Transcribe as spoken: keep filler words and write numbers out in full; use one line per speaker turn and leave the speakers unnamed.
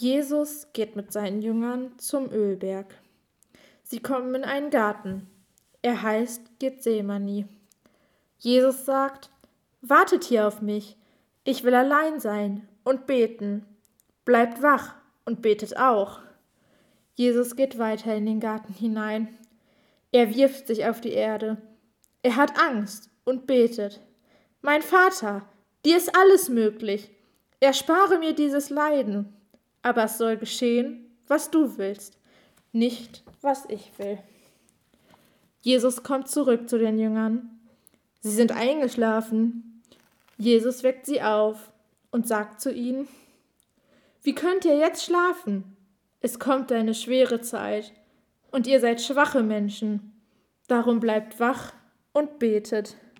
Jesus geht mit seinen Jüngern zum Ölberg. Sie kommen in einen Garten. Er heißt Gethsemane. Jesus sagt: Wartet hier auf mich. Ich will allein sein und beten. Bleibt wach und betet auch. Jesus geht weiter in den Garten hinein. Er wirft sich auf die Erde. Er hat Angst und betet: Mein Vater, dir ist alles möglich. Erspare mir dieses Leiden. Aber es soll geschehen, was du willst, nicht was ich will. Jesus kommt zurück zu den Jüngern. Sie sind eingeschlafen. Jesus weckt sie auf und sagt zu ihnen: Wie könnt ihr jetzt schlafen? Es kommt eine schwere Zeit und ihr seid schwache Menschen. Darum bleibt wach und betet.